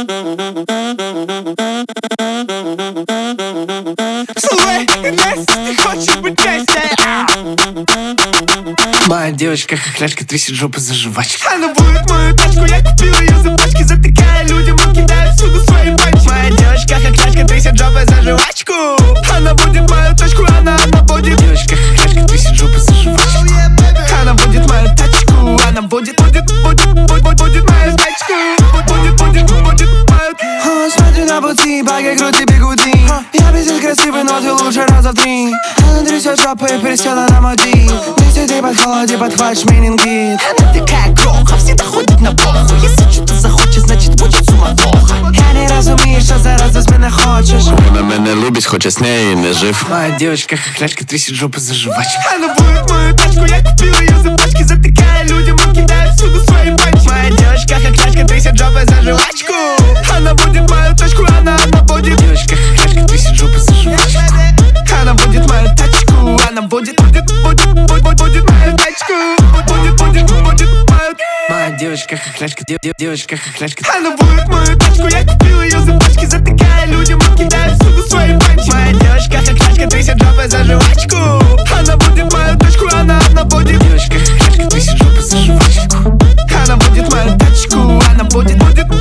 Слушай, Настя, ты хочешь быть Настей? Моя девочка хохлячка трясет жопы за жвачку. Она будет мою тачку, я купил ее за пачки. Затыкая людям и кидаю всюду свои пальчики. Моя девочка хохлячка трясет жопы за жвачку. Она будет мою тачку, она будет. Девочка хохлячка трясет жопы за жвачку. Она будет мою тачку, она будет мою тачку. Будет мою. Смотрю на пути, баги, крути, бегути. Я везде красивый, но ты лучше раза в 3. Она трясет жопой, пересела на мой дик. Вместе ты под холоде подхватишь менингит. Она такая кроха, всегда ходит на похуй. Если что-то захочет, значит будет суматоха. Я не разумею, що зараз з мене хочеш. Вона мене любить, хоча з неї не жив. Моя девочка хохлячка трясет жопы за жвачку. Она будет мою тачку, я купил ее за пачки. Затыкая людям и кидаю всюду свои пальчики. Моя девочка хохлячка трясет жопы за жвачку. Она будет мою тачку, она будет. Девочка хохлячка трясет жопы за жвачку. Она будет мою тачку, она будет мою тачку. Будет мою. Моя девочка хохлячка, девочка хохлячка. Она будет мою тачку, я купил ее за пачки. Затыкая людям и кидаю всюду свои пальчики. Моя девочка хохлячка трясет жопы за жвачку. Она будет мою тачку, она будет. Девочка хохлячка трясет жопы за жвачку. Она будет мою тачку, она будет.